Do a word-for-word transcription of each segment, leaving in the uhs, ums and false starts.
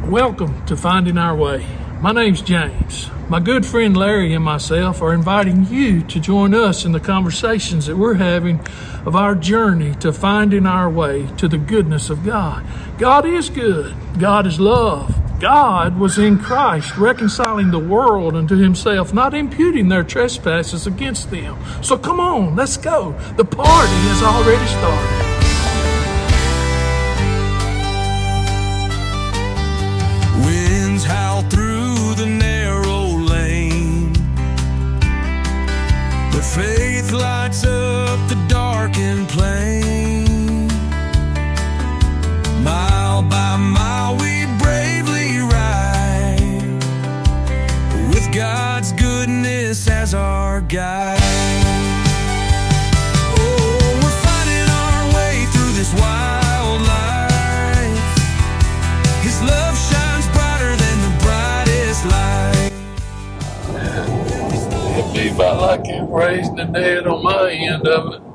Welcome to Finding Our Way. My name's James. My good friend Larry and myself are inviting you to join us in the conversations that we're having of our journey to finding our way to the goodness of God. God is good. God is love. God was in Christ, reconciling the world unto himself, not imputing their trespasses against them. So come on, let's go. The party has already started. Winds howl through the narrow lane, but faith lights up the darkened plain. Mile by mile we bravely ride, with God's goodness as our guide. Oh, we're finding our way through this wild life. His love shines brighter than the brightest light. It'd be about like raising the dead on my end of it.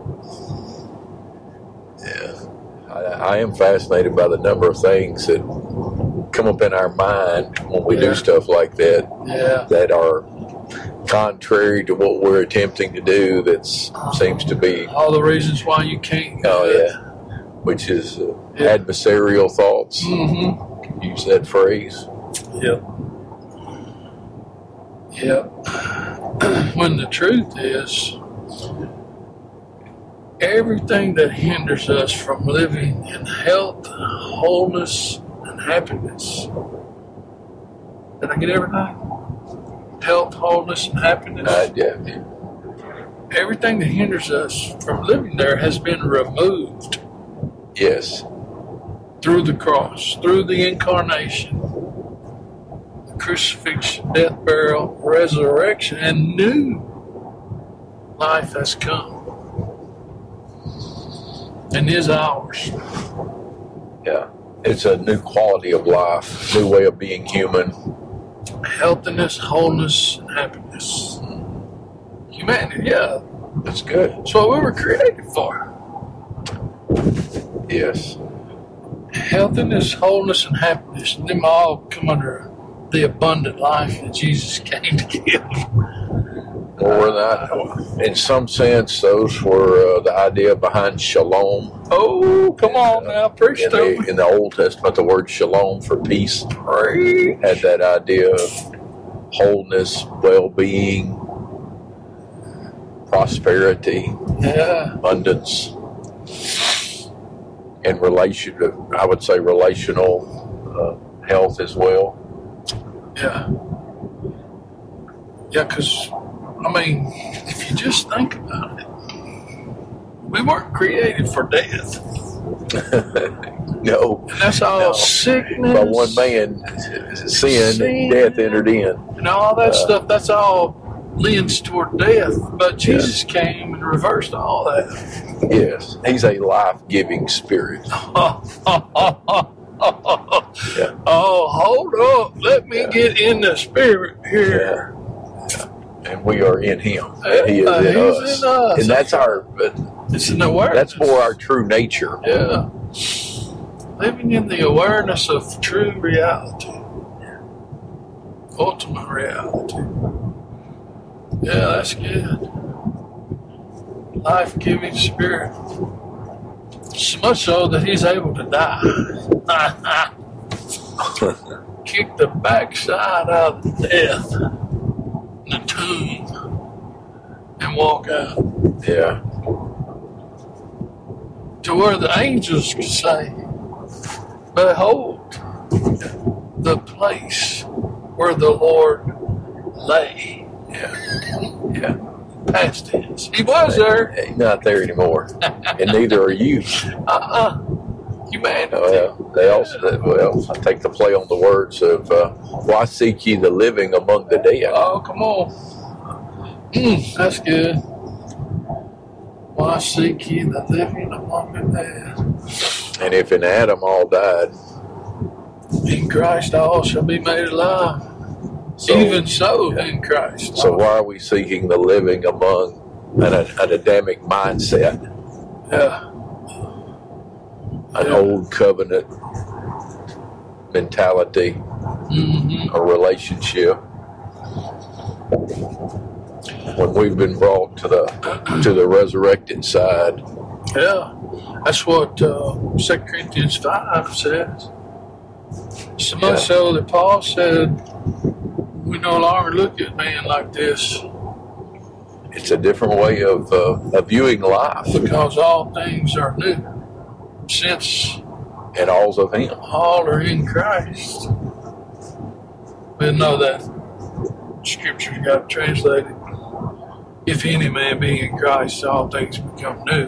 Yeah, I, I am fascinated by the number of things that come up in our mind when we Yeah. do stuff like that, Yeah. that are contrary to what we're attempting to do. That seems to be, All the reasons why you can't do oh it. yeah, which is uh, Yeah. adversarial thoughts. Mm-hmm. Use that phrase. Yep. Yep. When the truth is, everything that hinders us from living in health, wholeness, and happiness. Did I get everything? Health, wholeness, and happiness. Uh, yeah, Everything that hinders us from living there has been removed yes, through the cross, through the incarnation, the crucifixion, death, burial, resurrection, and new life has come and is ours. yeah. It's a new quality of life, new way of being human. Healthiness, wholeness, and happiness. Humanity, yeah. That's good. That's what we were created for. Yes. Healthiness, wholeness, and happiness. And them all come under the abundant life that Jesus came to give. Or that, in some sense, those were uh, the idea behind shalom. Oh, come on now, preach In to the, me. in the Old Testament, the word shalom for peace Preach. had that idea of wholeness, well-being, prosperity, Yeah. abundance, and relation. I would say relational uh, health as well. Yeah. Yeah, because, I mean, if you just think about it, we weren't created for death. No, And that's all No. sickness. by one man, sin, Sin. death entered in. And all that Uh, stuff, that's all leans toward death. But Jesus came and reversed all that. Yes, he's a life-giving spirit. Yeah. Oh, hold up. Let me Yeah. get in the spirit here. And we are in him, and he is Yeah, in he's us. in us. And that's our, It's an awareness. that's more our true nature. Yeah. Living in the awareness of true reality. Ultimate reality. Yeah, that's good. Life-giving spirit. So much so that he's able to die. Kick the backside out of death in the tomb and walk out. Yeah, To where the angels could say, behold, the place where the Lord lay. yeah. Past tense. He was there. He's not there anymore, and neither are you. Uh-uh. Humanity. Well, they also, well, I take the play on the words of, uh, why seek ye the living among the dead? Oh, come on. Mm, that's good. Why seek ye the living among the dead? And if in Adam all died, In Christ all shall be made alive. so, Even so in Christ. so why are we seeking the living among an, an Adamic mindset? Yeah. An old covenant mentality, Mm-hmm. a relationship. When we've been brought to the to the resurrected side, Yeah, that's what uh, Second Corinthians five says. So much Yeah. so that Paul said, we no longer look at man like this it's a different way of, uh, of viewing life, because all things are new. Since and all's of Him. all are in Christ. We know that Scripture's got translated. If any man be in Christ, all things become new.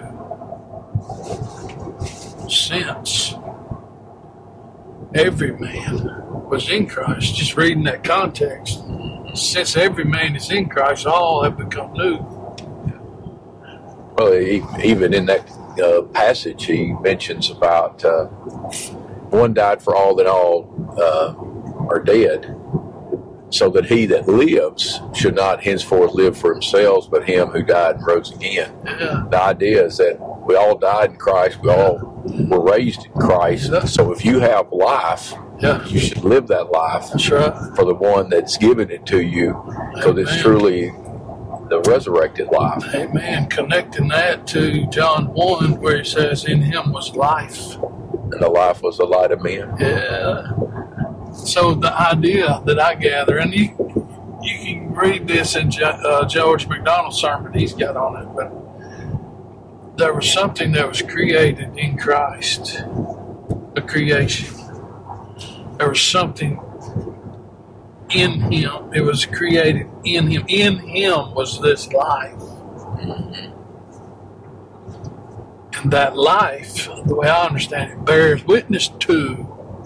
Since every man was in Christ, just reading that context, since every man is in Christ, all have become new. Well, he, even in that uh, passage, he mentions about uh, one died for all that all uh, are dead, so that he that lives should not henceforth live for himself, but him who died and rose again. Yeah. The idea is that we all died in Christ, we all were raised in Christ, so if you have life, Yeah. you should live that life That's right. for the one that's given it to you, because it's Amen. truly the resurrected life. Amen. Connecting that to John one, where he says, in him was life. And the life was the light of men. Yeah. So the idea that I gather, and you you can read this in Jo- uh, George McDonald's sermon he's got on it, but there was something that was created in Christ, a creation. There was something in him. It was created in him. In him was this life. And that life, the way I understand it, bears witness to,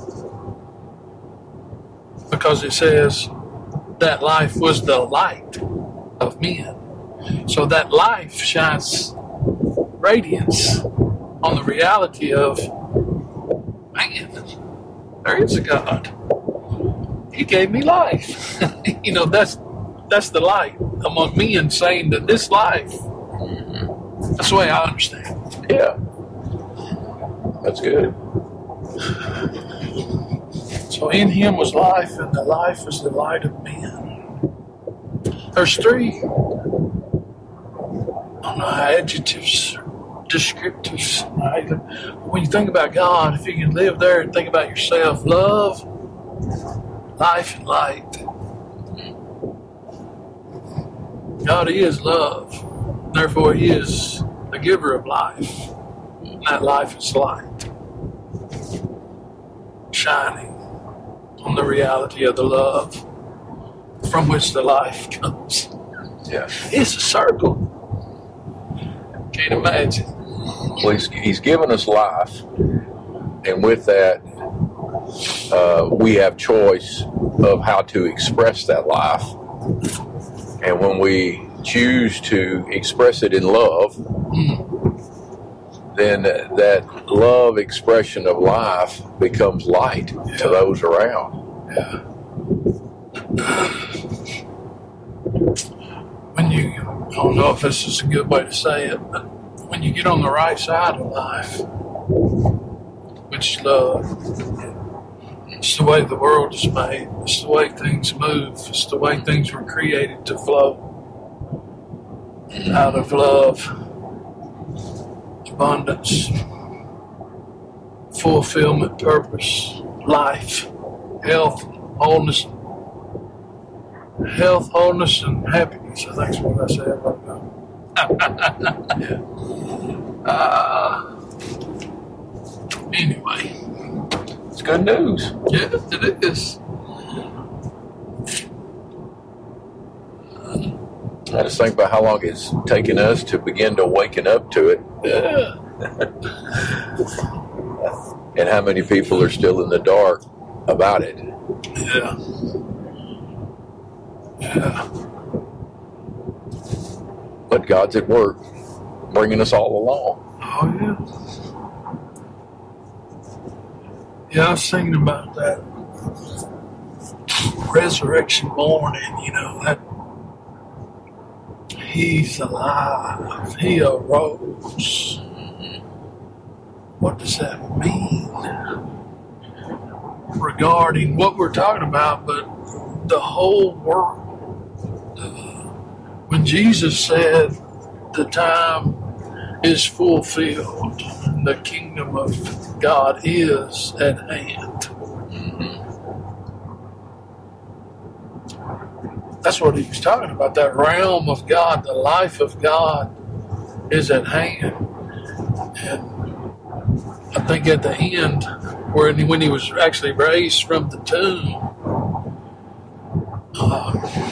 because it says that life was the light of men. So that life shines radiance on the reality of, man, there is a God. He gave me life. You know, that's that's the light among men, saying that this life, that's the way I understand it. Yeah. That's good. So in him was life, and the life was the light of men. There's three, I don't know, adjectives, descriptives. Right? When you think about God, if you can live there and think about yourself, love, life, and light. God is love. Therefore, He is the giver of life. And that life is light, shining on the reality of the love from which the life comes. Yeah. It's a circle. Can't imagine. Well, he's, he's given us life, and with that, uh, we have choice of how to express that life. And when we choose to express it in love, then that love expression of life becomes light Yeah. to those around. Yeah. When you, I don't know if this is a good way to say it, but when you get on the right side of life, which is love, it's the way the world is made, it's the way things move, it's the way things were created to flow out of love, abundance, fulfillment, purpose, life, health, wholeness, health, wholeness, and happiness. I think is what I said right now. uh, anyway, It's good news. yeah, it is. I just think about how long it's taken us to begin to waken up to it, Yeah, and how many people are still in the dark about it. yeah, yeah. But God's at work, bringing us all along. Oh, yeah. Yeah, I was thinking about that resurrection morning, you know, that He's alive. He arose. What does that mean? regarding what we're talking about, but the whole world. Uh, when Jesus said, the time is fulfilled, the kingdom of God is at hand. That's what he was talking about. That realm of God, the life of God is at hand. And I think at the end, where when he was actually raised from the tomb, uh,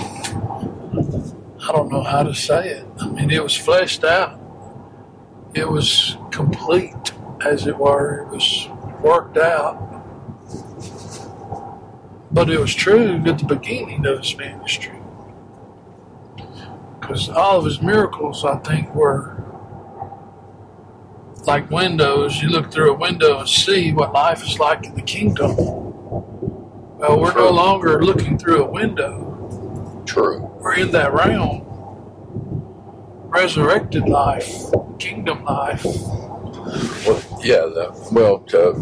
I don't know how to say it. I mean, it was fleshed out. It was complete, as it were. It was worked out. But it was true at the beginning of his ministry. Because all of his miracles, I think, were like windows. You look through a window and see what life is like in the kingdom. Well, we're no longer looking through a window. True. We're in that realm. Resurrected life, kingdom life. Well, yeah, the, well, to,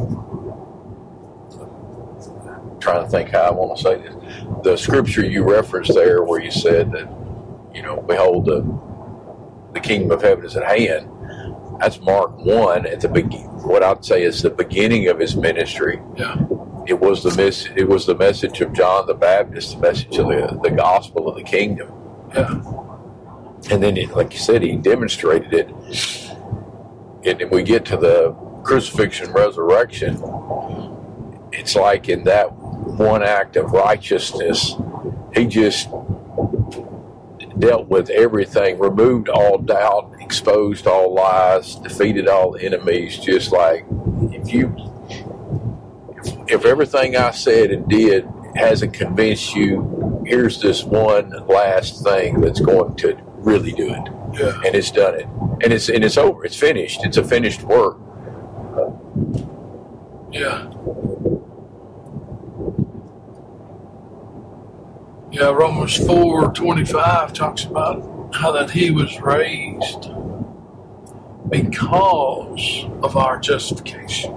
trying to think how I want to say this. The scripture you referenced there where you said that, you know, behold, the, the kingdom of heaven is at hand. That's Mark one at the begin. What I'd say is the beginning of his ministry. Yeah. It was the mes- It was the message of John the Baptist, the message of the, the gospel of the kingdom. Yeah. And then, it, like you said, he demonstrated it. And then we get to the crucifixion, resurrection. It's like in that one act of righteousness, he just dealt with everything, removed all doubt, exposed all lies, defeated all enemies. Just like if you, if, if everything I said and did hasn't convinced you, here's this one last thing that's going to really do it. Yeah. And it's done it. And it's and it's over. It's finished. It's a finished work. Yeah. Yeah, Romans four twenty-five talks about how that he was raised because of our justification.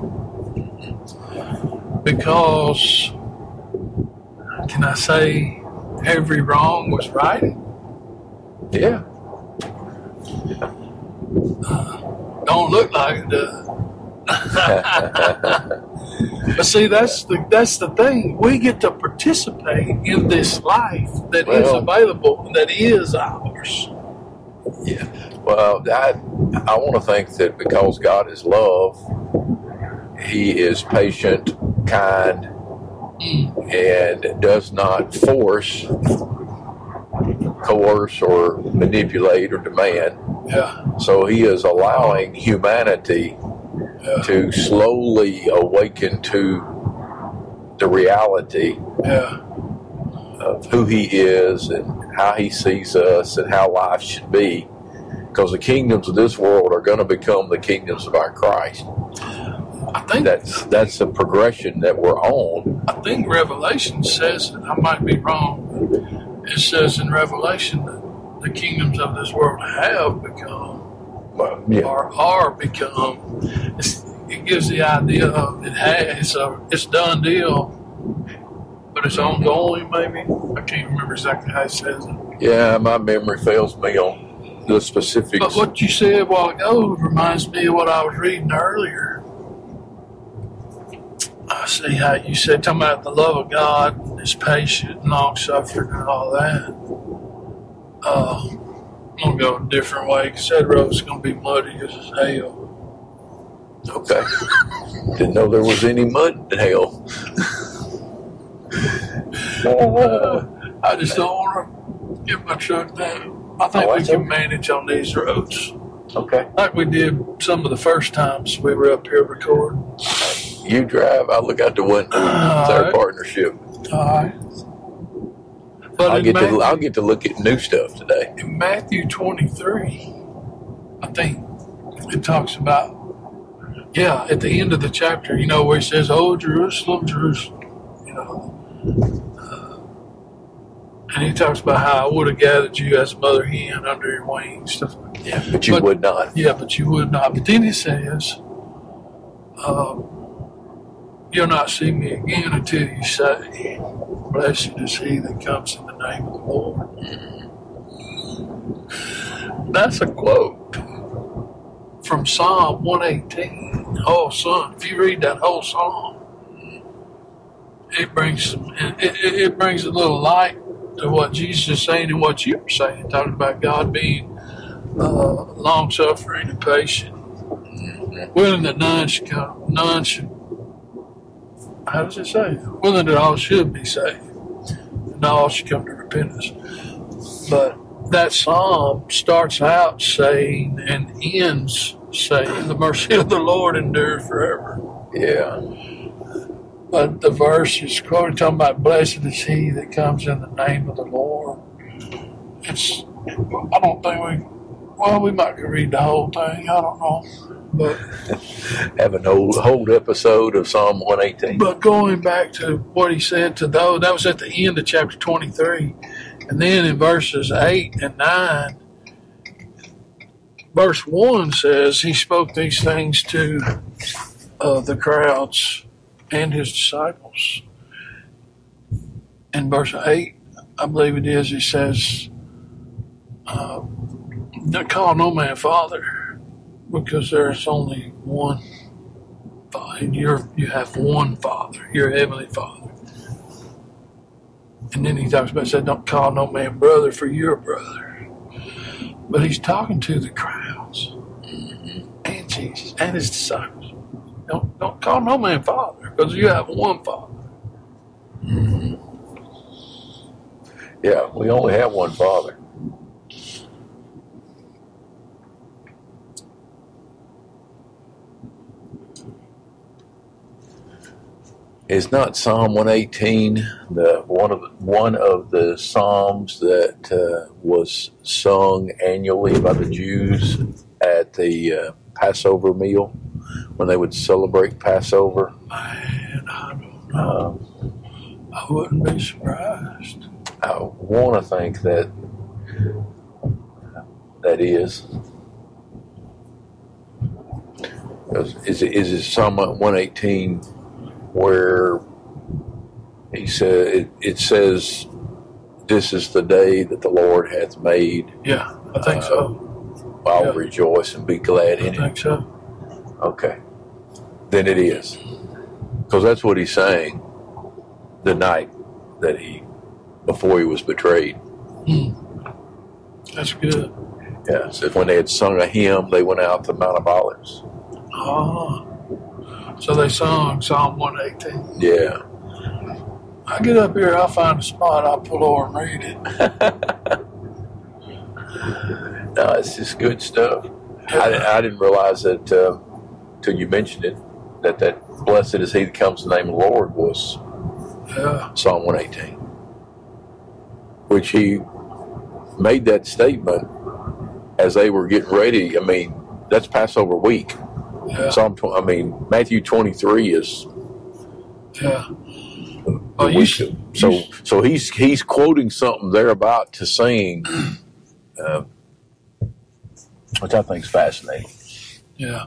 Because, can I say, every wrong was righted? Yeah. Uh, don't look like it does. But see, that's the that's the thing. We get to participate in this life that is Well- available, that is ours. Yeah. Well, I I want to think that because God is love, He is patient, kind, and does not force, coerce, or manipulate or demand. Yeah, So He is allowing humanity yeah, to slowly awaken to the reality yeah, of who He is and how He sees us and how life should be. Because the kingdoms of this world are going to become the kingdoms of our Christ. I think That's that's the progression that we're on. I think Revelation says it. I might be wrong. But it says in Revelation that the kingdoms of this world have become Well, yeah. or are become. It's, it gives the idea of it has. It's a it's done deal, but it's ongoing. Maybe I can't remember exactly how it says it. Yeah, my memory fails me on the specifics. But what you said a while ago reminds me of what I was reading earlier. I see how you said, talking about the love of God is patient and long-suffering and all that. Uh, I'm going to go a different way because that road's going to be muddy as hell. Okay. Didn't know there was any mud in hell. Uh, I just don't want to get my truck down. I think Oh, we that's can okay. manage on these roads Okay. like we did some of the first times we were up here recording. You drive, I look out the window. It's All our right. partnership. All right. But I'll in, get Matthew, to I'll get to look at new stuff today. in Matthew twenty-three, I think it talks about, yeah, at the end of the chapter, you know, where he says, "Oh, Jerusalem, Jerusalem," you know. Uh, and he talks about how I would have gathered you as a mother hen under your wings, stuff like that. Yeah, but you But- would not. Yeah, but you would not. But then he says, uh, you'll not see me again until you say, blessed is he that comes in the name of the Lord. That's a quote from Psalm one eighteen. Oh, son, if you read that whole psalm, it brings some, it, it, it brings a little light to what Jesus is saying and what you were saying, talking about God being uh, long-suffering and patient, willing that none should come, none should, how does it say? Willing that all should be saved, and all should come to repentance. But that psalm starts out saying and ends saying, the mercy of the Lord endures forever. Yeah. But the verse is quoted talking about blessed is he that comes in the name of the Lord. It's, I don't think we, well, we might could read the whole thing. I don't know. But have an old whole episode of Psalm one eighteen. But going back to what he said to those, that was at the end of chapter twenty-three. And then in verses eight and nine, verse one says he spoke these things to uh, the crowds and his disciples. In verse eight, I believe it is, he says, uh, don't call no man father, because there's only one Father. You're, you have one Father, your heavenly Father. And then he talks about, said, don't call no man brother, for you're a brother. But he's talking to the crowds and Jesus and his disciples. Don't, don't call no man father, because you have one Father. Mm-hmm. Yeah, we only have one Father. Is not Psalm one eighteen the one of one of the psalms that uh, was sung annually by the Jews at the uh, Passover meal when they would celebrate Passover? Man, I don't know. Um, I wouldn't be surprised. I want to think that that is. Is it, is it Psalm one eighteen? Where he said it, it says, "This is the day that the Lord hath made." Yeah, I think uh, so. I'll Yeah. rejoice and be glad I in think it. so. Okay, then it is, because that's what he's saying the night that he, before he was betrayed. Hmm. That's good. Yeah, it says when they had sung a hymn, they went out to the Mount of Olives. Ah. So they sung Psalm one eighteen. Yeah. I get up here, I'll find a spot, I'll pull over and read it. No, it's just good stuff. I, didn't- I didn't realize that uh, till you mentioned it, that that blessed is he that comes in the name of the Lord was Yeah. Psalm one eighteen, which he made that statement as they were getting ready. I mean, that's Passover week. Yeah. Psalm, tw- I mean, Matthew twenty-three is Yeah. the Oh, you week. should- of- so, so he's he's quoting something they're about to sing, uh, which I think is fascinating. Yeah.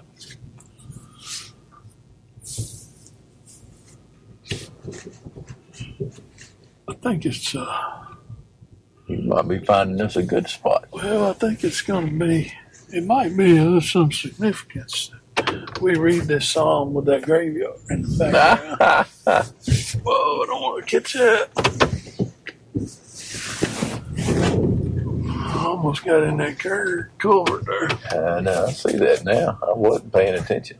I think it's, uh, You might be finding this a good spot. well, I think it's going to be, it might be of some significance. We read this psalm with that graveyard in the background. Whoa, I don't want to catch that. I almost got in that cur- culvert there. I know, I see that now. I wasn't paying attention.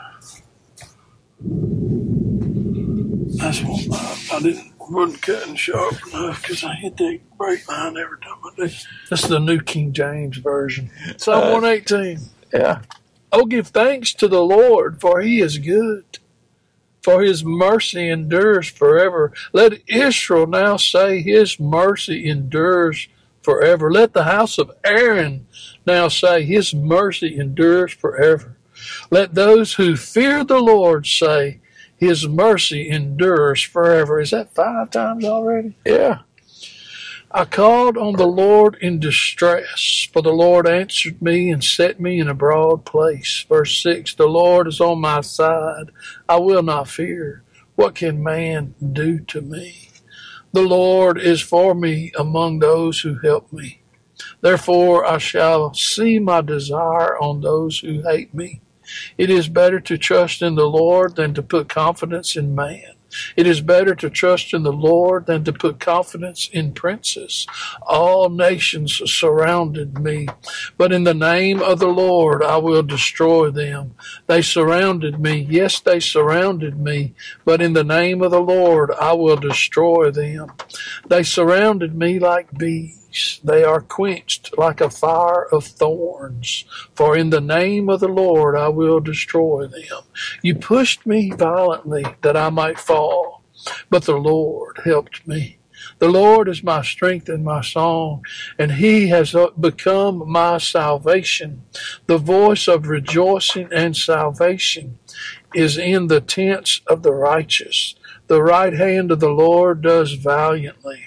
That's what I, I didn't, wasn't cutting sharp enough because I hit that brake line every time I do. That's the New King James Version. Psalm Uh, one eighteen. Yeah. Oh, give thanks to the Lord, for he is good, for his mercy endures forever. Let Israel now say his mercy endures forever. Let the house of Aaron now say his mercy endures forever. Let those who fear the Lord say his mercy endures forever. Is that five times already? Yeah. I called on the Lord in distress, for the Lord answered me and set me in a broad place. Verse six, the Lord is on my side. I will not fear. What can man do to me? The Lord is for me among those who help me. Therefore I shall see my desire on those who hate me. It is better to trust in the Lord than to put confidence in man. It is better to trust in the Lord than to put confidence in princes. All nations surrounded me, but in the name of the Lord I will destroy them. They surrounded me, yes, they surrounded me, but in the name of the Lord I will destroy them. They surrounded me like bees. They are quenched like a fire of thorns. For in the name of the Lord I will destroy them. You pushed me violently that I might fall, but the Lord helped me. The Lord is my strength and my song, and he has become my salvation. The voice of rejoicing and salvation is in the tents of the righteous. The right hand of the Lord does valiantly.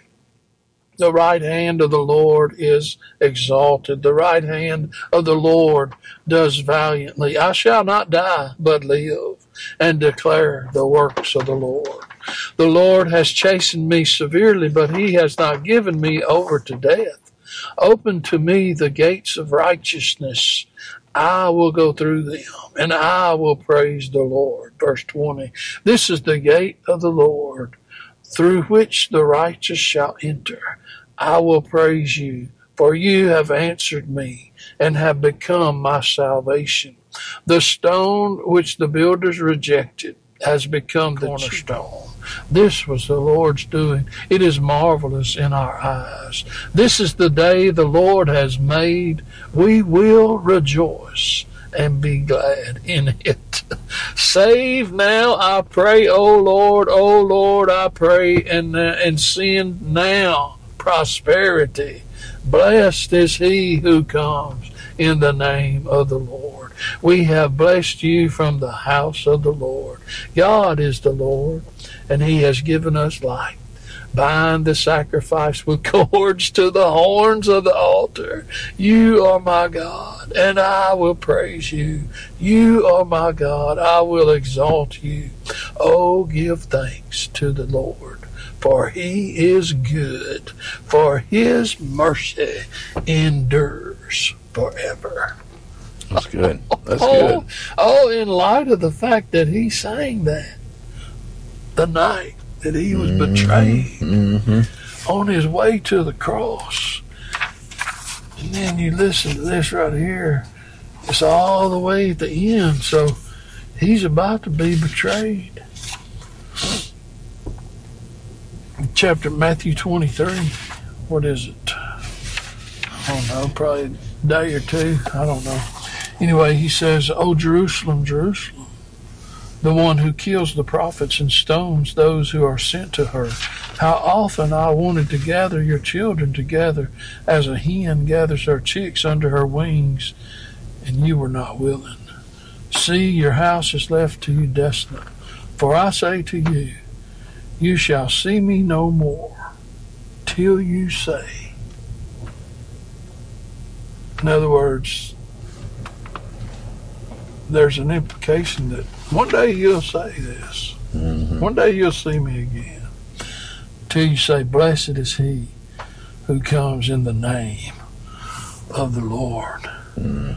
The right hand of the Lord is exalted. The right hand of the Lord does valiantly. I shall not die, but live, and declare the works of the Lord. The Lord has chastened me severely, but he has not given me over to death. Open to me the gates of righteousness. I will go through them, and I will praise the Lord. Verse twenty. This is the gate of the Lord, through which the righteous shall enter. I will praise you, for you have answered me and have become my salvation. The stone which the builders rejected has become the cornerstone. This was the Lord's doing. It is marvelous in our eyes. This is the day the Lord has made. We will rejoice and be glad in it. Save now, I pray, O Lord, O Lord, I pray, and, uh, and send now prosperity. Blessed is he who comes in the name of the Lord. We have blessed you from the house of the Lord. God is the Lord, and he has given us light. Bind the sacrifice with cords to the horns of the altar. You are my God, and I will praise you. You are my God, I will exalt you. Oh, give thanks to the Lord, for he is good, for his mercy endures forever. That's good. That's oh, good. Oh, in light of the fact that he sang that the night that he was mm-hmm. betrayed mm-hmm. on his way to the cross. And then you listen to this right here. It's all the way at the end. So he's about to be betrayed. Chapter Matthew twenty-three. What is it? I don't know. Probably a day or two. I don't know. Anyway, he says, "O Jerusalem, Jerusalem, the one who kills the prophets and stones those who are sent to her. How often I wanted to gather your children together as a hen gathers her chicks under her wings, and you were not willing. See, your house is left to you desolate. For I say to you, you shall see me no more till you say." In other words, there's an implication that one day you'll say this. Mm-hmm. One day you'll see me again. Till you say, "Blessed is he who comes in the name of the Lord." Mm.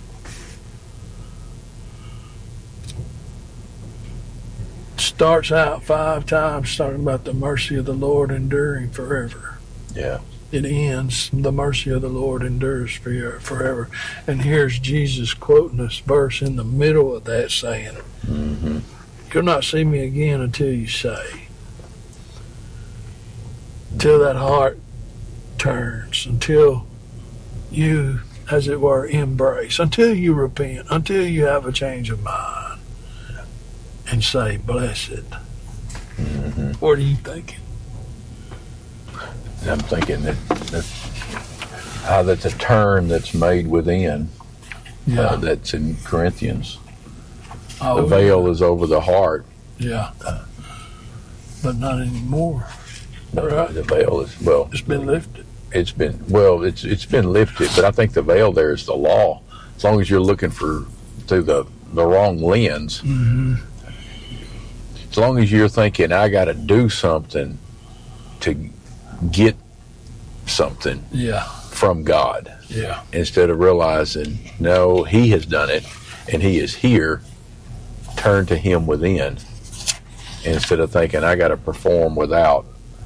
Starts out five times talking about the mercy of the Lord enduring forever. Yeah. It ends, the mercy of the Lord endures forever. And here's Jesus quoting this verse in the middle of that, saying, mm-hmm. "You'll not see me again until you say." Till that heart turns, until you, as it were, embrace, until you repent, until you have a change of mind and say, "Blessed." Mm-hmm. What are you thinking? I'm thinking that, that how that's a turn that's made within. Yeah. Uh, that's in Corinthians. Oh, the veil yeah. is over the heart. Yeah. But not anymore. No, Right. the veil is, well, It's been lifted. it's been, well, it's it's been lifted, but I think the veil there is the law. As long as you're looking for through the, the wrong lens. Mm-hmm. as long as you're thinking, I got to do something to get something Yeah. from God, Yeah. instead of realizing, no, he has done it and he is here, turn to him within, instead of thinking, I got to perform without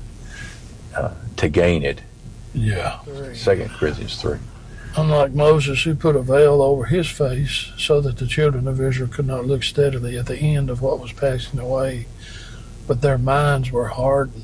uh, to gain it. Yeah. Second Corinthians three. Unlike Moses, who put a veil over his face so that the children of Israel could not look steadily at the end of what was passing away, but their minds were hardened.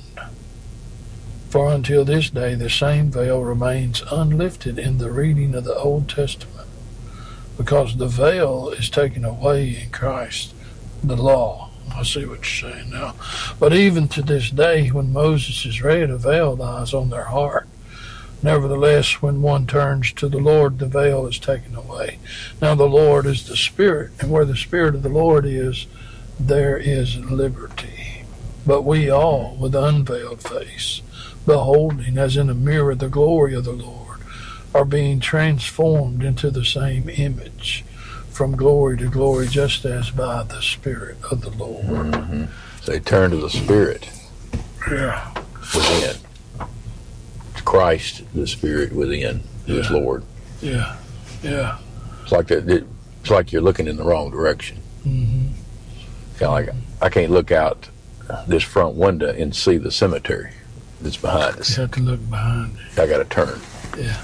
For until this day the same veil remains unlifted in the reading of the Old Testament, because the veil is taken away in Christ, the law. I see what you're saying now. But even to this day, when Moses is read, a veil lies on their heart. Nevertheless, when one turns to the Lord, the veil is taken away. Now the Lord is the Spirit, and where the Spirit of the Lord is, there is liberty. But we all, with unveiled face, beholding as in a mirror the glory of the Lord, are being transformed into the same image, from glory to glory, just as by the Spirit of the Lord. Mm-hmm. So they turn to the Spirit Yeah. within. Christ, the Spirit within, who is Yeah. Lord. Yeah. Yeah. It's like that. It's like you're looking in the wrong direction. Mm-hmm. Kind of like I can't look out this front window and see the cemetery that's behind us. You have to look behind you. I got to turn. Yeah.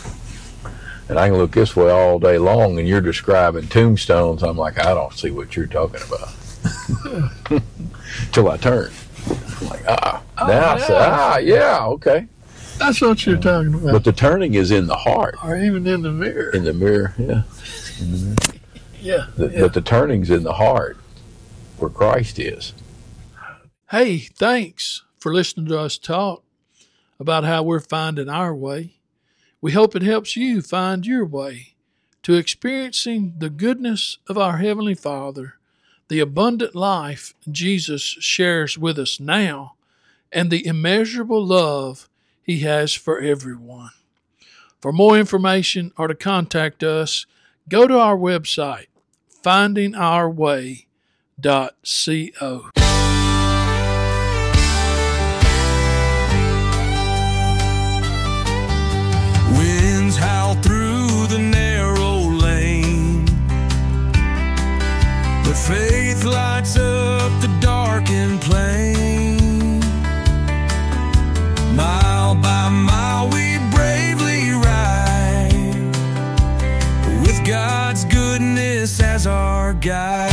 And I can look this way all day long, and you're describing tombstones. I'm like, I don't see what you're talking about. Till I turn. I'm like, ah. Oh, now I yeah. say, ah, yeah, okay. That's what you're talking about. But the turning is in the heart, Or even in the mirror. in the mirror. Yeah. Yeah. The, yeah. But the turning's in the heart, where Christ is. Hey, thanks for listening to us talk about how we're finding our way. We hope it helps you find your way to experiencing the goodness of our Heavenly Father, the abundant life Jesus shares with us now, and the immeasurable love He has for everyone. For more information or to contact us, go to our website, finding our way dot co. Winds howl through the narrow lane, but faith lights up the darkened plain. Mile by mile we bravely ride, with God's goodness as our guide.